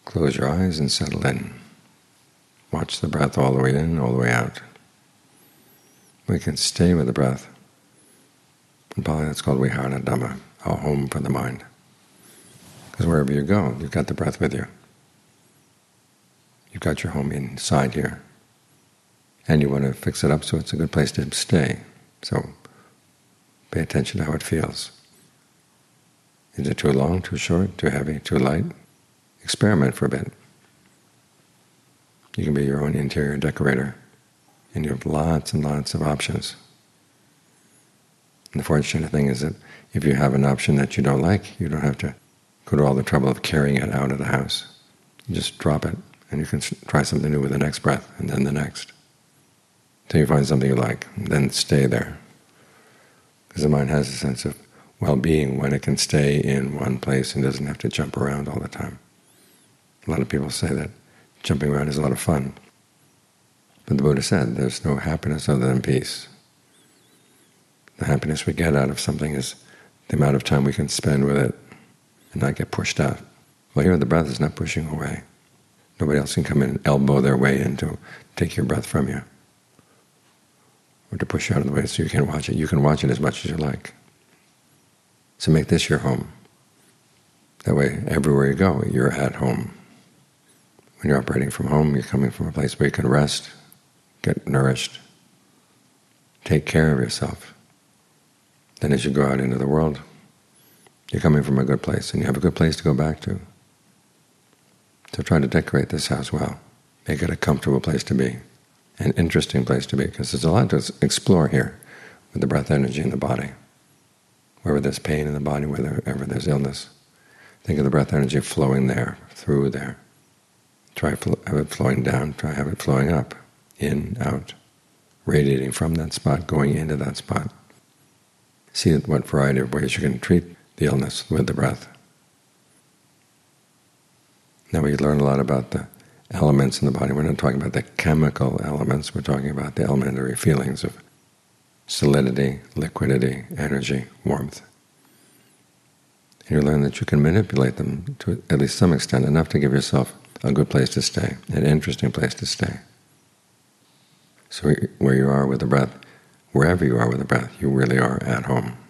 Close your eyes and settle in. Watch the breath all the way in, all the way out. We can stay with the breath. In Pali that's called Vihara Dhamma, a home for the mind. Because wherever you go, you've got the breath with you. You've got your home inside here. And you want to fix it up so it's a good place to stay. So pay attention to how it feels. Is it too long, too short, too heavy, too light? Experiment for a bit. You can be your own interior decorator, and you have lots and lots of options. And the fortunate thing is that if you have an option that you don't like, you don't have to go to all the trouble of carrying it out of the house. You just drop it, and you can try something new with the next breath, and then the next. Until you find something you like, and then stay there. Because the mind has a sense of well-being when it can stay in one place and doesn't have to jump around all the time. A lot of people say that jumping around is a lot of fun. But the Buddha said there's no happiness other than peace. The happiness we get out of something is the amount of time we can spend with it and not get pushed out. Well, here the breath is not pushing away. Nobody else can come in and elbow their way in to take your breath from you, or to push you out of the way so you can watch it. You can watch it as much as you like. So make this your home. That way, everywhere you go, you're at home. When you're operating from home, you're coming from a place where you can rest, get nourished, take care of yourself. Then as you go out into the world, you're coming from a good place, and you have a good place to go back to. So try to decorate this house well. Make it a comfortable place to be, an interesting place to be, because there's a lot to explore here with the breath energy in the body. Wherever there's pain in the body, wherever there's illness, think of the breath energy flowing there, through there. Try have it flowing down, try have it flowing up, in, out, radiating from that spot, going into that spot. See what variety of ways you can treat the illness with the breath. Now we learn a lot about the elements in the body. We're not talking about the chemical elements, we're talking about the elementary feelings of solidity, liquidity, energy, warmth. And you learn that you can manipulate them to at least some extent, enough to give yourself a good place to stay, an interesting place to stay. So where you are with the breath, wherever you are with the breath, you really are at home.